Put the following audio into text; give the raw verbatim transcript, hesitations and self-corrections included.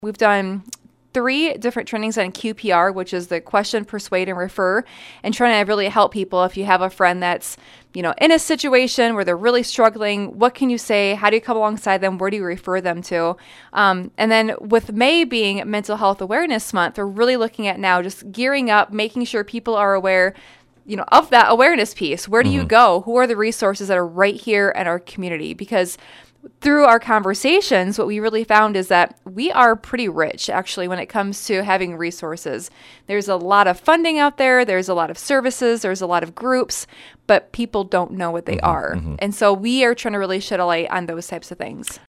We've done three different trainings on Q P R, which is the question, persuade, and refer, and trying to really help people. If you have a friend that's, you know, in a situation where they're really struggling, what can you say? How do you come alongside them? Where do you refer them to? Um, and then with May being Mental Health Awareness Month, we're really looking at now just gearing up, making sure people are aware, you know, of that awareness piece. Where do mm-hmm. you go? Who are the resources that are right here in our community? Because through our conversations, what we really found is that we are pretty rich, actually, when it comes to having resources. There's a lot of funding out there. There's a lot of services. There's a lot of groups, but people don't know what they mm-hmm, are. Mm-hmm. And so we are trying to really shed a light on those types of things.